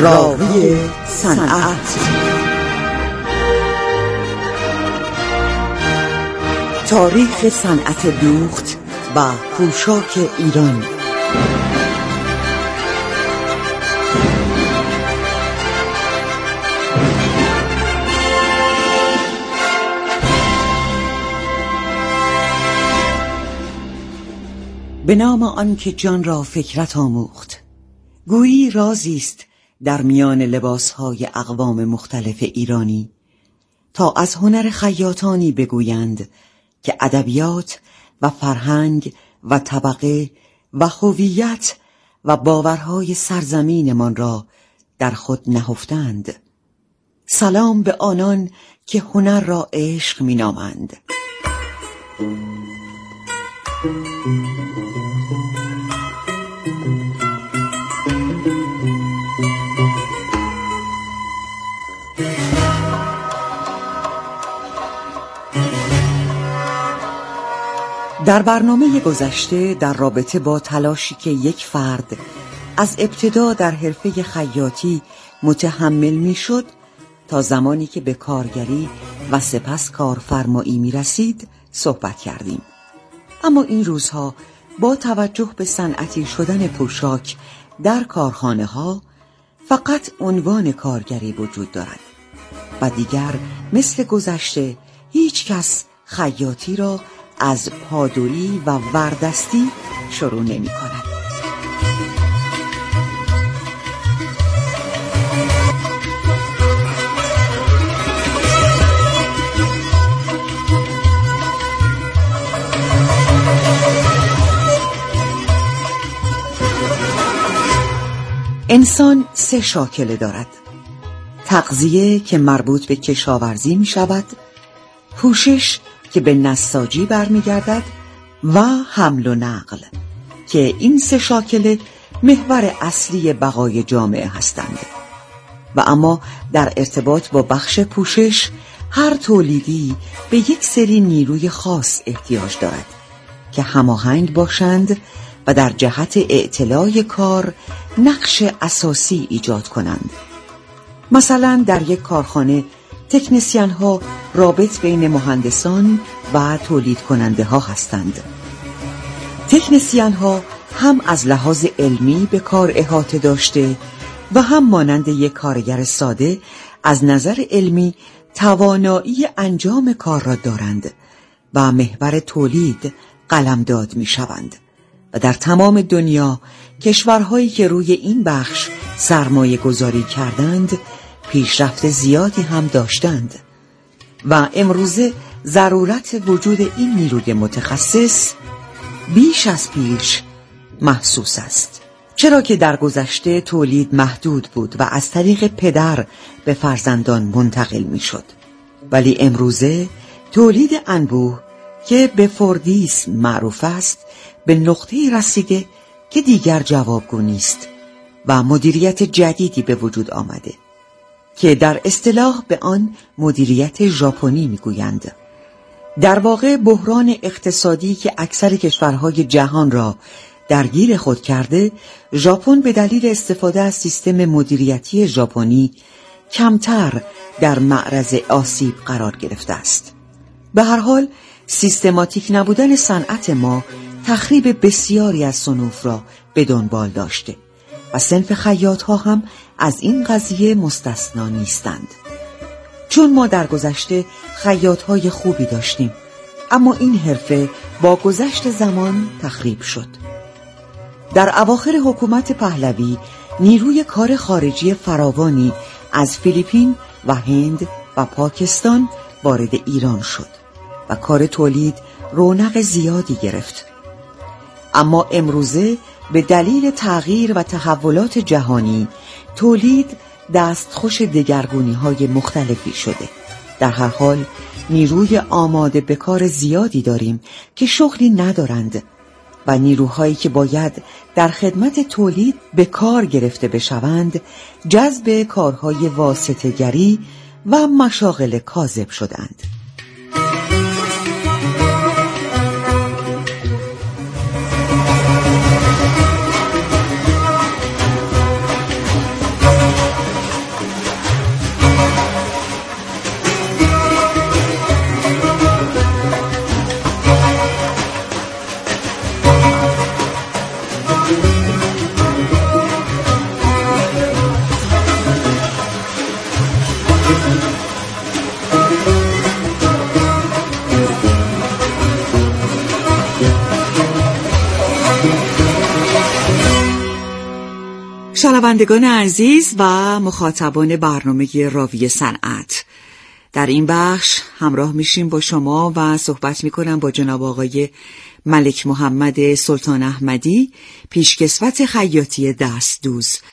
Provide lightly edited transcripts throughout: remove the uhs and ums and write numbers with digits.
راوی صنعت. تاریخ صنعت دوخت و پوشاک ایران. به نام آن که جان را فکرت آموخت. گویی رازی است در میان لباسهای اقوام مختلف ایرانی، تا از هنر خیاطانی بگویند که ادبیات و فرهنگ و طبقه و هویت و باورهای سرزمینمان را در خود نهفتند. سلام به آنان که هنر را عشق می نامند. در برنامه گذشته در رابطه با تلاشی که یک فرد از ابتدا در حرفه خیاطی متحمل می شد تا زمانی که به کارگری و سپس کارفرمایی می رسید صحبت کردیم. اما این روزها با توجه به صنعتی شدن پوشاک در کارخانه ها فقط عنوان کارگری وجود دارد و دیگر مثل گذشته هیچ کس خیاطی را از پادویی و وردستی شروع نمی کند. انسان 3 شاکله دارد: تغذیه که مربوط به کشاورزی می شود، پوشش که به نساجی برمیگردد و حمل و نقل که این 3 شاکله محور اصلی بقای جامعه هستند. و اما در ارتباط با بخش پوشش هر تولیدی به یک سری نیروی خاص احتیاج دارد که هماهنگ باشند و در جهت اعتلای کار نقش اساسی ایجاد کنند. مثلا در یک کارخانه تکنسین ها رابط بین مهندسان و تولید کننده ها هستند. تکنسین ها هم از لحاظ علمی به کار احاطه داشته و هم مانند یک کارگر ساده از نظر علمی توانایی انجام کار را دارند و محور تولید قلمداد می شوند. و در تمام دنیا کشورهایی که روی این بخش سرمایه گذاری کردند پیشرفت زیادی هم داشتند و امروزه ضرورت وجود این نیروی متخصص بیش از پیش محسوس است. چرا که در گذشته تولید محدود بود و از طریق پدر به فرزندان منتقل می شد، ولی امروزه تولید انبوه که به فوردیسم معروف است به نقطه‌ای رسیده که دیگر جوابگو نیست و مدیریت جدیدی به وجود آمده که در اصطلاح به آن مدیریت ژاپنی میگویند. در واقع بحران اقتصادی که اکثر کشورهای جهان را درگیر خود کرده، ژاپن به دلیل استفاده از سیستم مدیریتی ژاپنی کمتر در معرض آسیب قرار گرفته است. به هر حال سیستماتیک نبودن صنعت ما تخریب بسیاری از صنوف را به دنبال داشته و صنف خیاط ها هم از این قضیه مستثنا نیستند. چون ما در گذشته خیاط های خوبی داشتیم، اما این حرفه با گذشت زمان تخریب شد. در اواخر حکومت پهلوی نیروی کار خارجی فراوانی از فیلیپین و هند و پاکستان وارد ایران شد و کار تولید رونق زیادی گرفت. اما امروزه به دلیل تغییر و تحولات جهانی تولید دستخوش دگرگونی‌های مختلفی شده. در هر حال نیروی آماده به کار زیادی داریم که شغلی ندارند و نیروهایی که باید در خدمت تولید به کار گرفته بشوند جذب کارهای واسطه‌گری و مشاغل کاذب شدند. شنوندگان عزیز و مخاطبان برنامه راوی صنعت، در این بخش همراه میشیم با شما و صحبت میکنم با جناب آقای ملک محمد سلطان احمدی، پیشکسوت خیاطی دستدوز.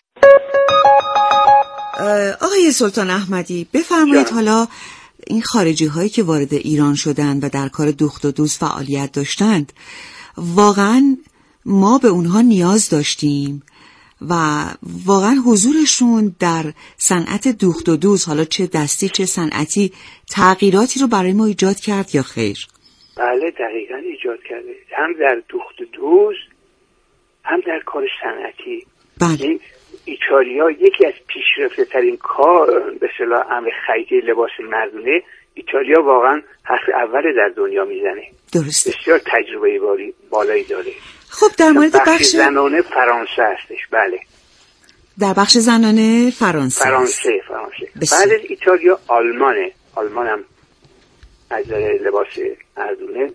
آقای سلطان احمدی بفرمایید، حالا این خارجی هایی که وارد ایران شدند و در کار دوخت و دوز فعالیت داشتند، واقعا ما به اونها نیاز داشتیم و واقعا حضورشون در صنعت دوخت و دوز، حالا چه دستی چه صنعتی، تغییراتی رو برای ما ایجاد کرد یا خیر؟ بله دقیقاً ایجاد کرده، هم در دوخت و دوز هم در کار صنعتی. بله. ایتالیا یکی از پیشرفته ترین کار به اصطلاح امر خیاطی لباس مردونه، ایتالیا واقعا حرف اول در دنیا میزنه. درسته. بسیار تجربه بالایی داره. خب در مورد بخش زنانه فرانسه هستش. بله، در بخش زنانه فرانسه. بعد از ایتالیا آلمان هم از لباس مردونه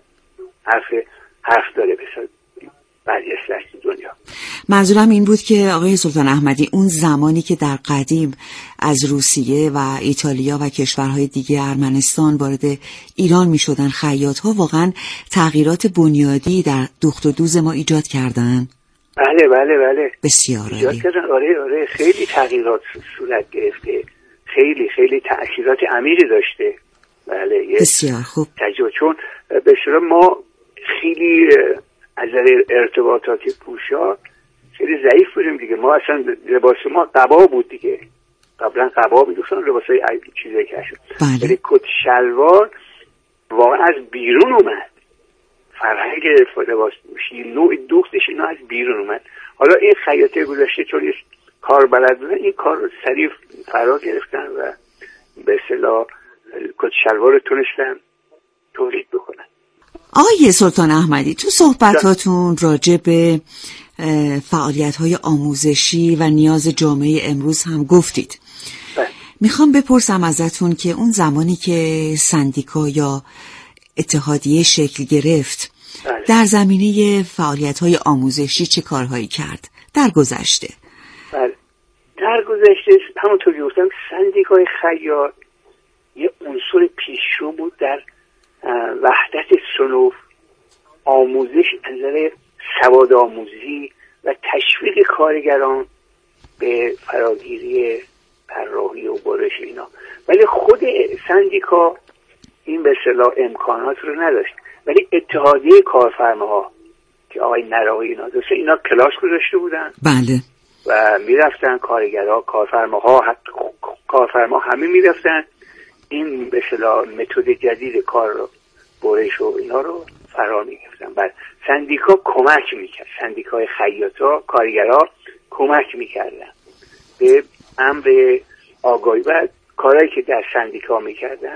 حرف داره بسیار بعدی از دنیا. منظورم این بود که آقای سلطان احمدی، اون زمانی که در قدیم از روسیه و ایتالیا و کشورهای دیگه، ارمنستان، وارد ایران می شدن خیاط‌ها، واقعا تغییرات بنیادی در دوخت و دوز ما ایجاد کردن. بله بسیار ایجاد کردن. آره خیلی تغییرات صورت گرفته، خیلی تأثیرات عمیقی داشته. بله بسیار خوب. چون به اصطلاح ما خیلی از ارتباطات پوشاک خیلی ضعیف بودیم دیگه. ما اصلا لباس ما قبا بود دیگه، قبلا قبا می‌دوختن، لباسای چیزایی که شد. ولی کت شلوار واقعا از بیرون اومد، فرهنگ لباس پوشی، نوع دوختش اینا از بیرون اومد. حالا این خیاطی گذشته چون کار بلد بودن، این کار رو سریع فرا گرفتن و به اصطلاح کت شلوار رو تونستن تولید بکنن. آقای سلطان احمدی، تو صحبتاتون راجع به فعالیت‌های آموزشی و نیاز جامعه امروز هم گفتید. میخوام بپرسم ازتون که اون زمانی که سندیکا یا اتحادیه شکل گرفت، در زمینه فعالیت‌های آموزشی چه کارهایی کرد در گذشته؟ در گذشته همونطور که گفتم، سندیکای خیاط یه عنصر پیشرو بود در وحدت صنوف، آموزش از نظر سواد آموزی و تشویق کارگران به فراگیری طراحی و برش اینا. ولی خود سندیکا این به اصطلاح امکانات رو نداشت. ولی اتحادیه کارفرماها که آقای نراهی اینا دوسته، اینا کلاس گذاشته بودن. بله. و میرفتن کارگرها، کارفرما همه میرفتن این به اصطلاح متد جدید کار رو، برش و اینا رو فرا میگرفتن. بعد سندیکا کمک میکرد، سندیکای خیاطا، کارگرها کمک میکردن به امر آگاهی و کارهایی که در سندیکا میکردن،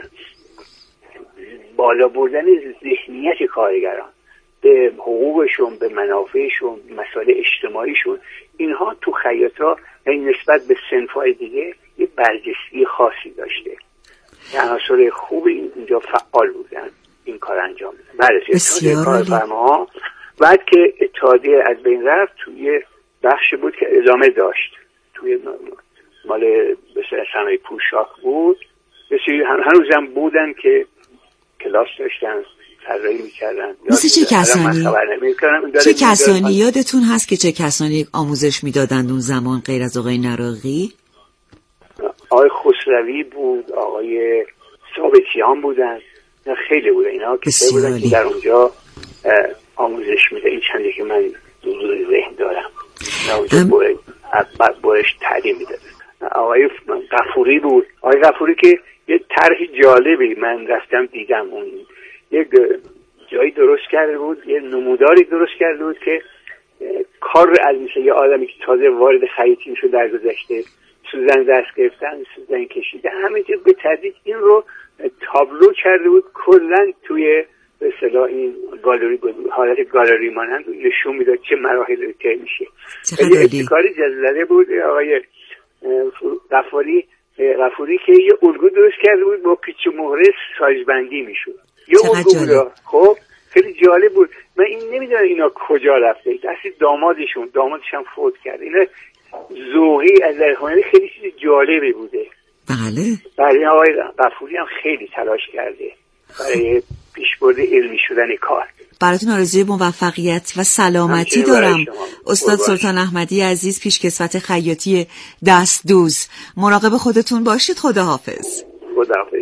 بالا بردن ذهنیت کارگران به حقوقشون، به منافعشون، مسائل اجتماعیشون. اینها تو خیاطا یعنی نسبت به صنف‌های دیگه یه برجستگی خاصی داشته. عناصر خوبی اینجا فعال بودن، این کار انجام دادن. بررسی کارفرماها بعد که اتحادیه از بین رفت، توی بخش بود که ادامه داشت، توی مال بسیار صنایع پوشاک بود. بسیار هنوزم بودن که کلاس داشتن، طراحی میکردن. مثل چه کسانی؟ چه کسانی یادتون هست که چه کسانی آموزش میدادند اون زمان غیر از آقای نراقی؟ آقای خسروی بود، آقای ثابتیان بودن، خیلی بودن. اینا کسایی بودن که در اونجا آموزش میده. این چندی که من دور ذهن دارم، اونجا برش تعلیم میدادن. آقای غفوری بود، آقای غفوری که یه طرح جالبی من رفتم دیدم، اون یک جایی درست کرده بود، یه نموداری درست کرده بود که کار از مثل یه آدمی که تازه وارد خیاطی شده در گذشته، سوزن دست گرفتن، سوزن کشیده، همینجور به تدریج این رو تابلو کرده بود. کلا توی به اصطلاح این گالری بود، حالت گالری مانند نشون میداد چه مراحلی طی میشه. یه ابتکاری جزیره بود. آقای غفاری غفوری که یه الگو درست کرده بود با پیچ و مهره سایزبندی میشد. یه الگو بود. خب خیلی جالب بود. من این نمیدونم اینا کجا رفته. اصلا دامادش هم فوت کرد. اینا ذوقی از هنری خیلی چیز جالبی بوده. بله. برای آقای غفوری هم خیلی تلاش کرده برای پیشبرد علمی شدن کار. براتون آرزوی موفقیت و سلامتی دارم. استاد سلطان احمدی عزیز، پیشکسوت خیاطی دست دوز. مراقب خودتون باشید. خداحافظ. خداحافظ.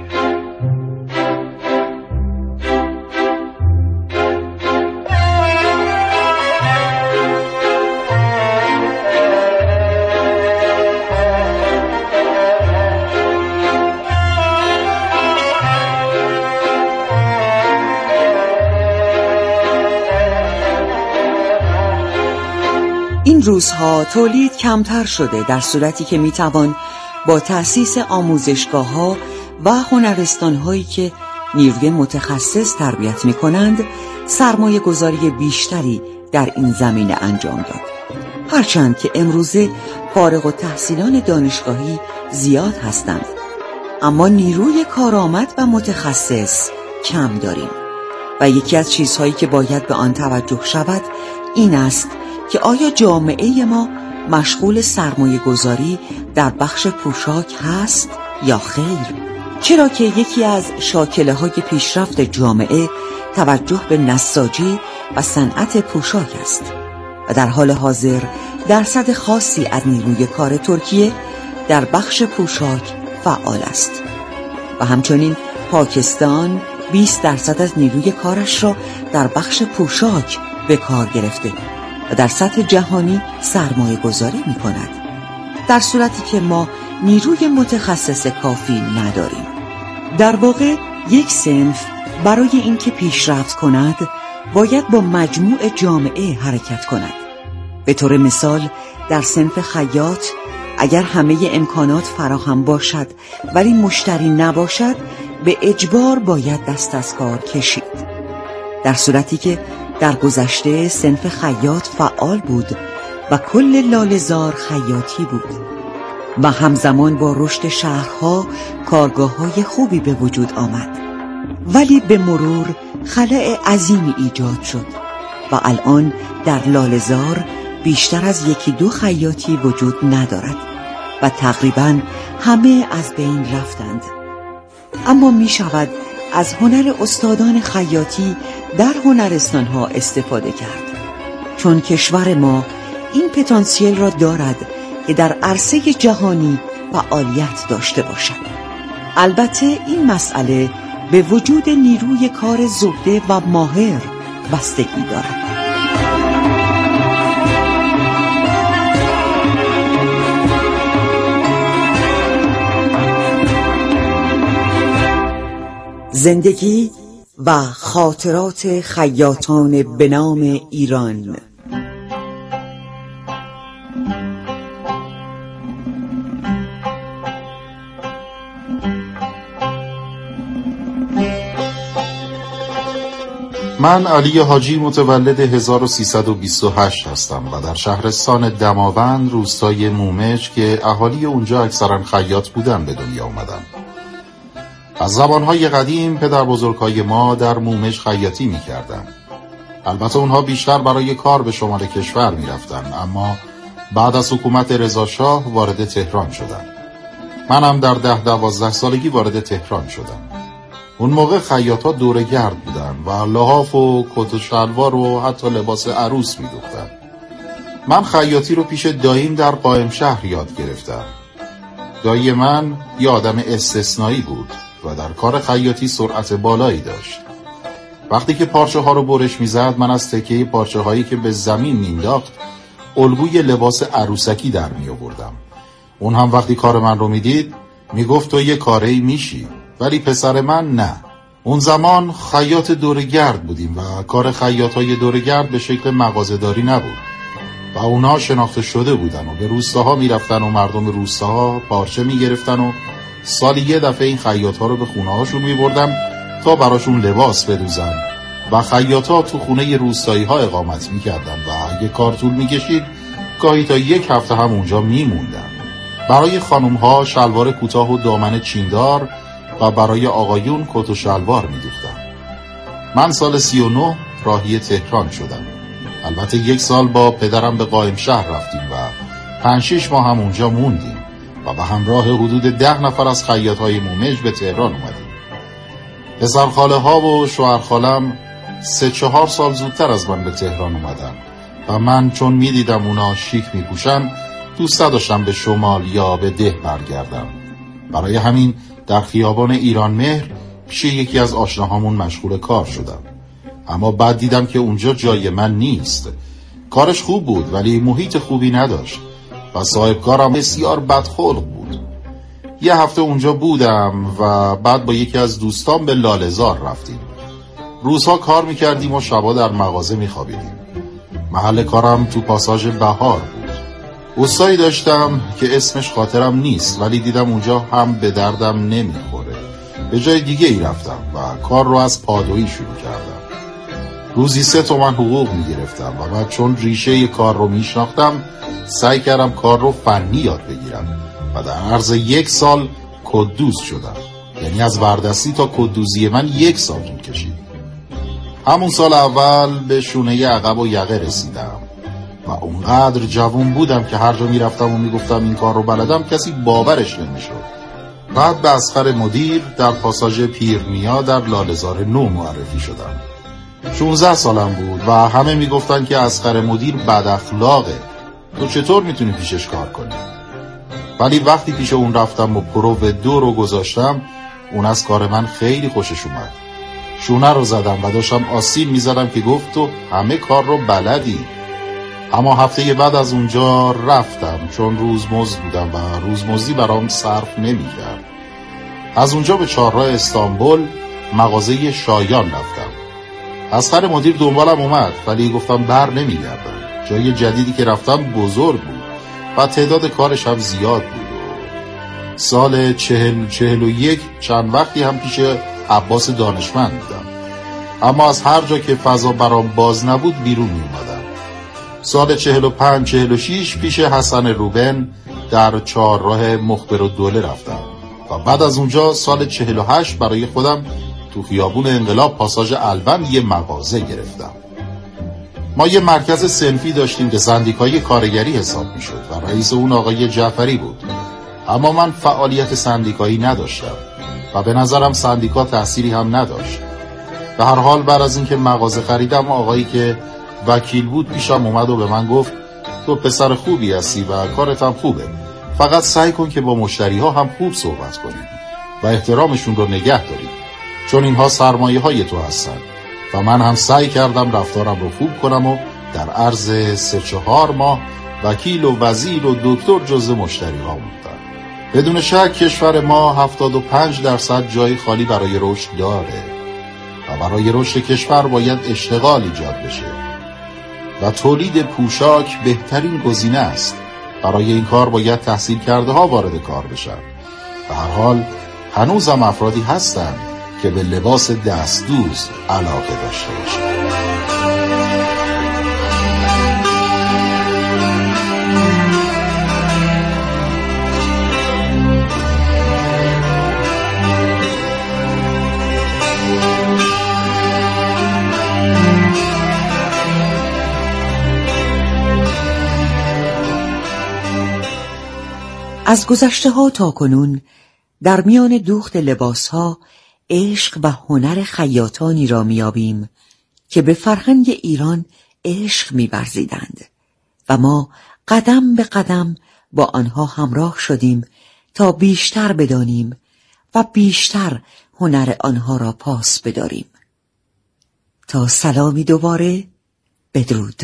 این روزها تولید کمتر شده، در صورتی که میتوان با تأسیس آموزشگاه‌ها و هنرستان‌هایی که نیروی متخصص تربیت می‌کنند سرمایه گذاری بیشتری در این زمینه انجام داد. هرچند که امروزه فارغ التحصیلان دانشگاهی زیاد هستند، اما نیروی کارآمد و متخصص کم داریم و یکی از چیزهایی که باید به آن توجه شود این است که آیا جامعه ما مشغول سرمایه گذاری در بخش پوشاک هست یا خیر؟ چرا که یکی از شاکله های پیشرفت جامعه توجه به نساجی و صنعت پوشاک است و در حال حاضر درصد خاصی از نیروی کار ترکیه در بخش پوشاک فعال است و همچنین پاکستان 20% از نیروی کارش را در بخش پوشاک به کار گرفته و در سطح جهانی سرمایه گذاری می کند، در صورتی که ما نیروی متخصص کافی نداریم. در واقع یک صنف برای اینکه پیشرفت کند باید با مجموع جامعه حرکت کند. به طور مثال در صنف خیاط اگر همه امکانات فراهم باشد ولی مشتری نباشد به اجبار باید دست از کار کشید، در صورتی که در گذشته صنف خیاط فعال بود و کل لاله‌زار خیاطی بود و همزمان با رشد شهرها کارگاه‌های خوبی به وجود آمد، ولی به مرور خلأ عظیمی ایجاد شد و الان در لاله‌زار بیشتر از 1-2 خیاطی وجود ندارد و تقریباً همه از بین رفتند. اما می شود از هنر استادان خیاطی در هنرستان‌ها استفاده کرد، چون کشور ما این پتانسیل را دارد که در عرصه جهانی فعالیت داشته باشد. البته این مسئله به وجود نیروی کار زبده و ماهر بستگی دارد. زندگی و خاطرات خیاطان به نام ایران. من علی حاجی متولد 1328 هستم و در شهرستان دماوند روستای مومج که اهالی اونجا اکثرا خیاط بودن به دنیا اومدم. از زمانهای قدیم پدر بزرگهای ما در مومج خیاطی میکردن. البته اونها بیشتر برای کار به شمال کشور میرفتن، اما بعد از حکومت رضا شاه وارد تهران شدن. منم در 10-12 سالگی وارد تهران شدم. اون موقع خیاطا دوره گرد بودن و لحاف و کت و شلوار و حتی لباس عروس میدوختن. من خیاطی رو پیش داییم در قائم شهر یاد گرفتم. دایی من یه آدم استثنایی بود و در کار خیاطی سرعت بالایی داشت. وقتی که پارچه ها رو برش میزد من از تکه پارچه هایی که به زمین مینداخت الگوی لباس عروسکی در می آوردم. اون هم وقتی کار من رو میدید میگفت تو یه کاری میشی، ولی پسر من نه. اون زمان خیاط دورگرد بودیم و کار خیاطای دورگرد به شکل مغازه‌داری نبود و اونا شناخته شده بودن و به روستاها میرفتن و مردم روستاها پارچه میگرفتن و سالی یه دفعه این خیاطا رو به خونه هاشون میبردم تا براشون لباس بدوزن و خیاطا تو خونه روستایی ها اقامت میکردن و اگه کار طول میکشید گاهی تا 1 هفته هم اونجا میموندن. برای خانم‌ها شلوار کوتاه و دامن چیندار و برای آقایون کت و شلوار می‌دوختم. من سال 39 راهی تهران شدم. البته 1 سال با پدرم به قائم شهر رفتیم و 5-6 ماه هم اونجا موندیم و به همراه حدود 10 نفر از خیاط‌های مومژ به تهران اومدیم. پسرخاله ها و شوهرخالم 3-4 سال زودتر از من به تهران اومدن و من چون میدیدم اونا شیک میپوشن دوست داشتم به شمال یا به ده برگردم. برای همین در خیابان ایران مهر پیش یکی از آشناهامون مشغول کار شدم. اما بعد دیدم که اونجا جای من نیست. کارش خوب بود ولی محیط خوبی نداشت و صاحب کارم بسیار بدخلق بود. 1 هفته اونجا بودم و بعد با یکی از دوستان به لاله‌زار رفتیم. روزها کار میکردیم و شبا در مغازه میخوابیدیم. محل کارم تو پاساژ بهار بود. اوستایی داشتم که اسمش خاطرم نیست ولی دیدم اونجا هم به دردم نمیخوره. به جای دیگه ای رفتم و کار رو از پادویی شروع کردم. روزی 3 تومن حقوق میگرفتم و بعد چون ریشه کار رو میشناختم سعی کردم کار رو فنی یاد بگیرم و در عرض 1 سال کددوز شدم. یعنی از وردستی تا کددوزی من 1 سال طول کشید. همون سال اول به شونه عقب و یقه رسیدم و اونقدر جوان بودم که هر جا میرفتم و میگفتم این کار رو بلدم کسی باورش نمیشد. بعد به اصغر مدیر در پاساژ پیرنیا در لاله‌زار نو معرفی شدم. 16 سالم بود و همه میگفتن که اصغر مدیر بد اخلاقه، تو چطور میتونی پیشش کار کنی؟ ولی وقتی پیش اون رفتم و پرو 2 رو گذاشتم اون از کار من خیلی خوشش اومد. شونه رو زدم و داشتم آسیل میزدم که گفت تو همه کار رو بلدی. اما هفته بعد از اونجا رفتم چون روزمزد بودم و روزمزدی برام صرف نمی‌کرد. از اونجا به چهارراه استانبول مغازه شایان رفتم. اصغر مدیر دنبالم اومد ولی گفتم بر نمیگردم. جای جدیدی که رفتم بزرگ بود و تعداد کارش هم زیاد بود. سال 40-41 چند وقتی هم پیش عباس دانشمند بودم. اما از هر جا که فضا برام باز نبود بیرون می اومدم. سال 45-46 پیش حسن روبن در چهارراه مخبرالدوله رفتم و بعد از اونجا سال 48 برای خودم تو خیابون انقلاب پاساژ البند یه مغازه گرفتم. ما یه مرکز صنفی داشتیم که سندیکای کارگری حساب می شد و رئیس اون آقای جعفری بود. اما من فعالیت سندیکایی نداشتم و به نظرم سندیکا تأثیری هم نداشت. به هر حال بعد از اینکه مغازه خریدم آقایی که وکیل بود پیشم اومد و به من گفت تو پسر خوبی هستی و کارت هم خوبه، فقط سعی کن که با مشتری ها هم خوب صحبت کنی و احترامشون رو نگه داری چون اینها سرمایه های تو هستن. و من هم سعی کردم رفتارم رو خوب کنم و در عرض 3-4 ماه وکیل و وزیر و دکتر جزو مشتری ها بودن. بدون شک کشور ما 75% جای خالی برای رشد داره و برای رشد کشور باید اشتغال ایجاد بشه و تولید پوشاک بهترین گزینه است. برای این کار باید تحصیل کرده ها وارد کار بشن. به هر حال هنوزم افرادی هستن که به لباس دستدوز علاقه داشته باشن. از گذشته ها تا کنون در میان دوخت لباس ها عشق و هنر خیاطانی را میابیم که به فرهنگ ایران عشق می‌ورزیدند و ما قدم به قدم با آنها همراه شدیم تا بیشتر بدانیم و بیشتر هنر آنها را پاس بداریم. تا سلامی دوباره، بدرود.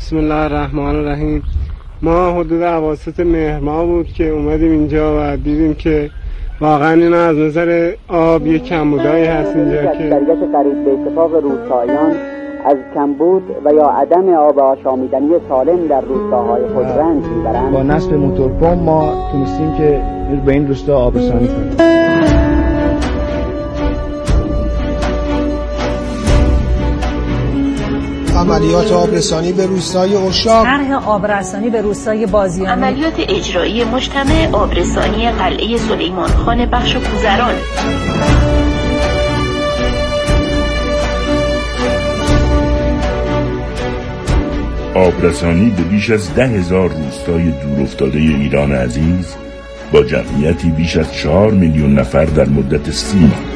بسم الله الرحمن الرحیم. ما حدود اواسط مهر ماه بود که اومدیم اینجا و دیدیم که واقعا این از نظر آب یک کمبودایی هست اینجا که اکثریت قریب به اتفاق روستاییان از کمبود و یا عدم آب آشامیدنی سالم در روستاهای خود رنج میبرند. با نصب موتورپمپ ما تونستیم که به این روستا آبرسانی کنیم. عملیات آبرسانی به روستای اشاق، طرح آبرسانی به روستای بازیانی، عملیات اجرایی مجتمع آبرسانی قلعه سلیمان خان بخش کوزران. آبرسانی به بیش از 10,000 روستای دورافتاده ایران عزیز با جمعیتی بیش از 4 میلیون نفر در مدت 30 ماه.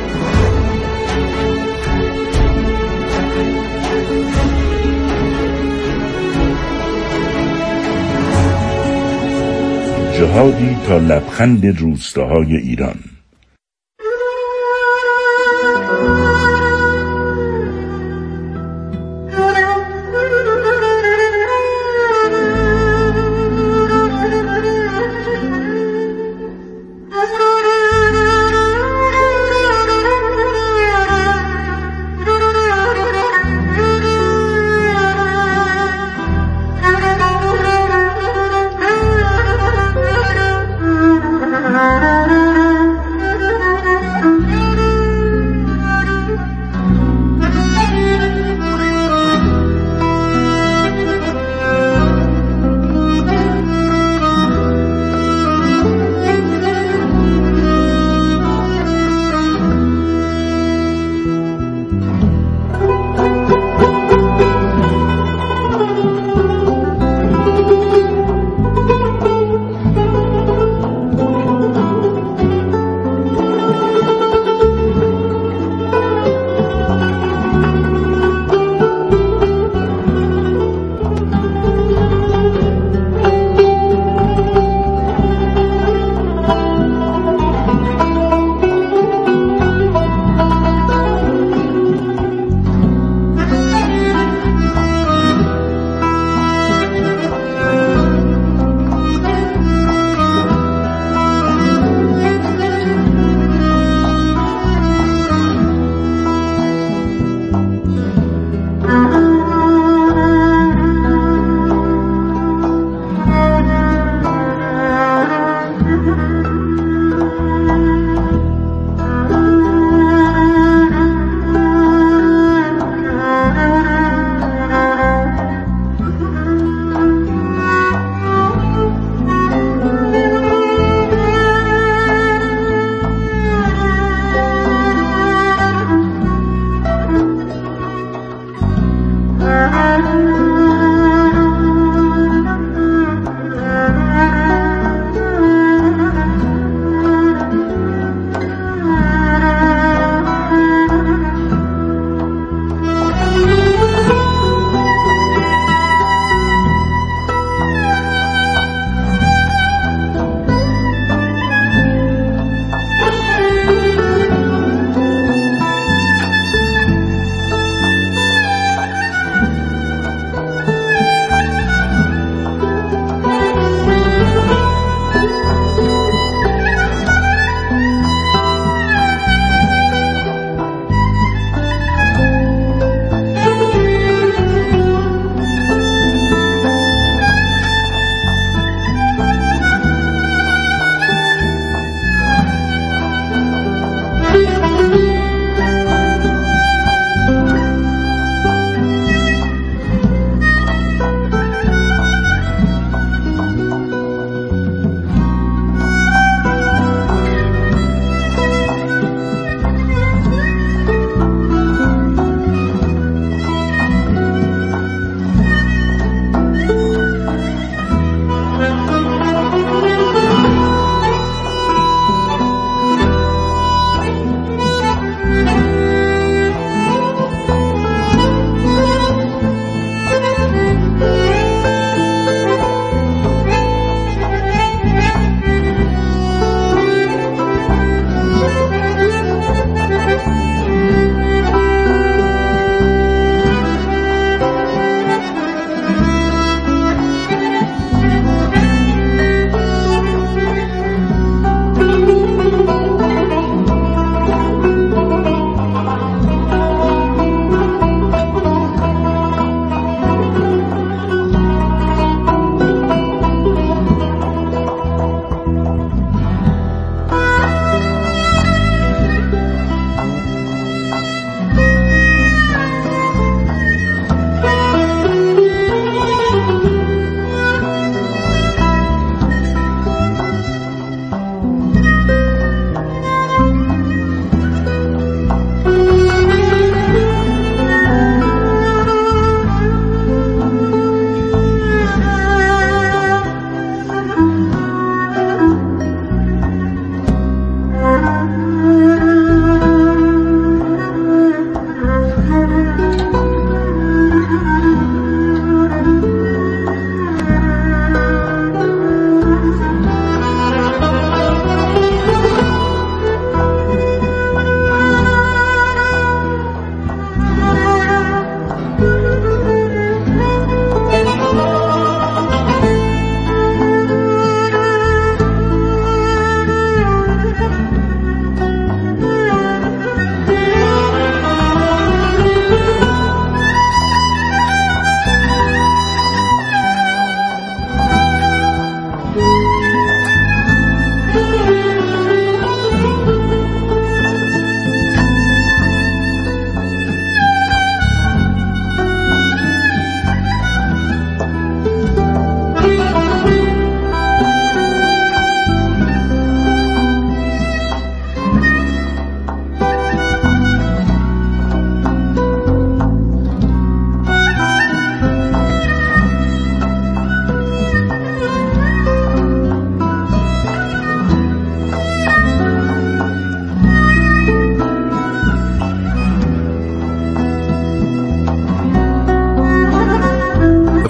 جهادی تا لبخند روستاهای ایران.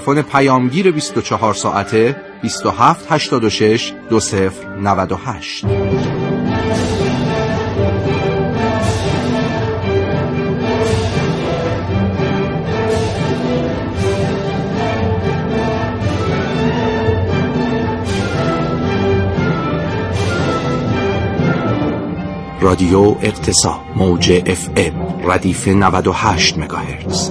تلفن پیامگیر 24 ساعته 2786 2098. رادیو اقتصاد موج FM ردیف 98 مگاهرتز.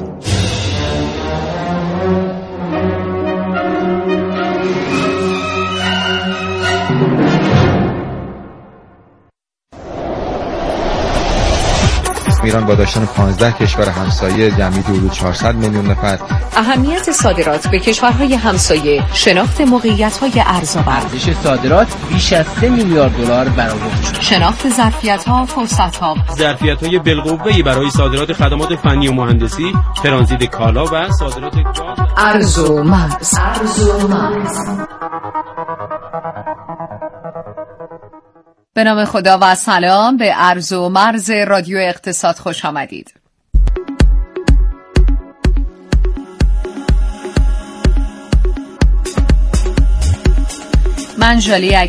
ایران با داشتن 15 کشور همسایه جمعی حدود 400 میلیون نفر. اهمیت صادرات به کشورهای همسایه، شناخت موقعیت‌های ارزآور. ارزش صادرات بیش از 3 میلیارد دلار برآورد شد. شناخت ظرفیت‌ها، فرصت‌ها. ظرفیت‌های بالقوه‌ای برای صادرات خدمات فنی و مهندسی، ترانزیت کالا و صادرات گاز. ارز و مرز. به نام خدا و سلام، به ارز و مرز رادیو اقتصاد خوش آمدید. من ژالی